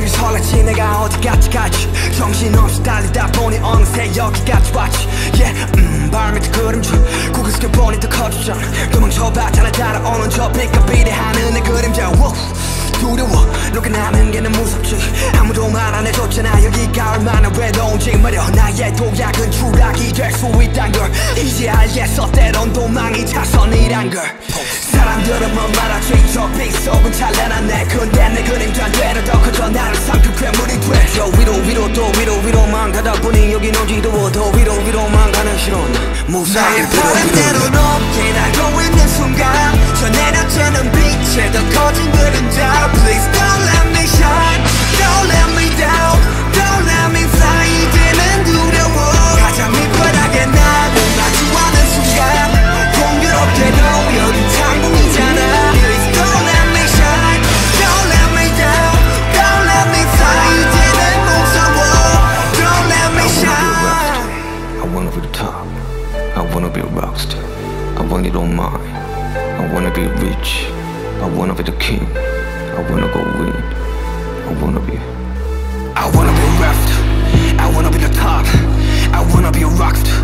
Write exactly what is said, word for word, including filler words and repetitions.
매일 설레지 내가 어디까지 갈지 정신없이 달리다 보니 어느새 여기까지 왔지 yeah, 음, 발 밑에 그림자 고개 숙여 보니 더 커지잖아 도망쳐봤자 날 따라오는 저 빛과 비례하는 내 그림자 wow. 두려워 로그나는 게 난 무섭지 아무도 말 안 해줬잖아 여기가 얼마나 외로운지 말여 나의 도약은 추락이 될 수 있단 걸 이제 알겠어 때론 도망이 차선이란 걸 사람들은 뭐 말하지 저 빗속은 찬란한 내 근데 내 그림자 되는 더 커져 나를 삼킨 괴물이 돼저 위로 위로 또 위로 위로만 가다 보니 여긴 어지러워 더 위로 위로만 가는 실온 무사히 바람대로 높게 날고 있는 순간 저 내려지는 빛에 더 커진 그림자 Please don't let me shine Don't let me down Don't let me fly 이제는 두려워 가장 밑바닥에 나를 마주하는 순간 공교롭게도 여긴 창문이잖아 Please don't let me shine Don't let me down Don't let me fly 이제는 무서워 Don't let me shine I wanna be the top I wanna be a rockstar I want it all mine I wanna be rich I wanna be the king I wanna go win I wanna be I wanna be a rockstar I wanna be the top I wanna be a rockstar